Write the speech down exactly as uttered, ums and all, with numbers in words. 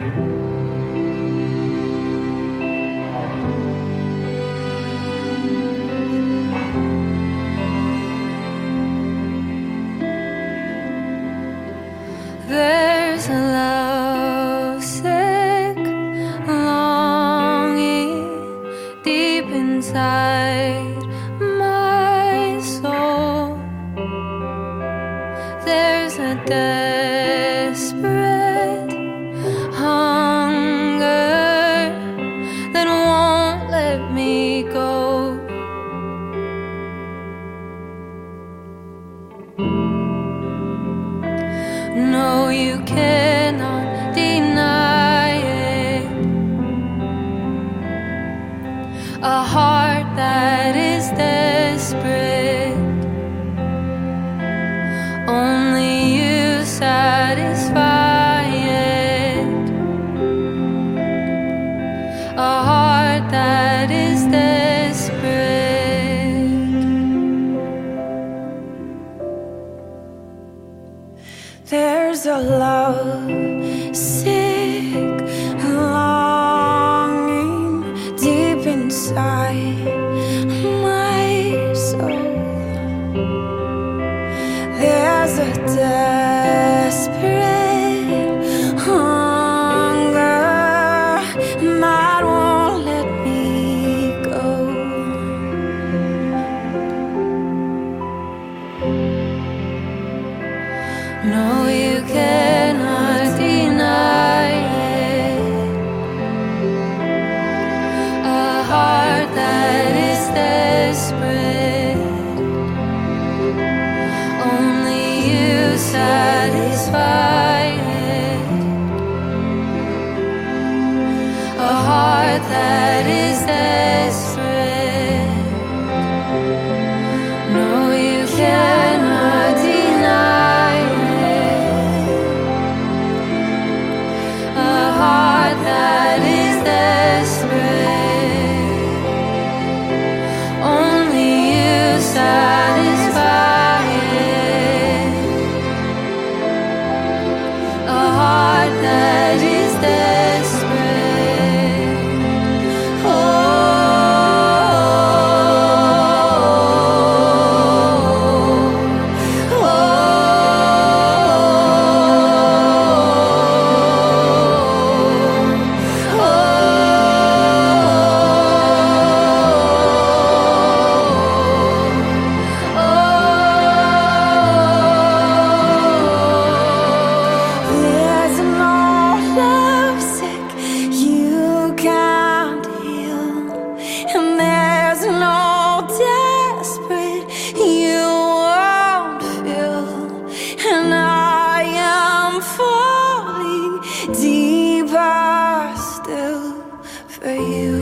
There's a lovesick longing deep inside my soul. There's a desperate hunger that won't let me go. No, you cannot deny it. A heart that is desperate, only you satisfy it. A heart that is desperate. There's a love sick longing deep inside my soul. There's a desperate hunger that won't let me go. No, you cannot deny it. A heart that is desperate, only you satisfy it. A heart that is desperate. No, you cannot deny it. A heart that is desperate, only you satisfy it. A heart that is desperate. Oh, oh, oh, There's no love sick you can't heal, and there's no desperate you won't feel. And I am falling deeper still for you.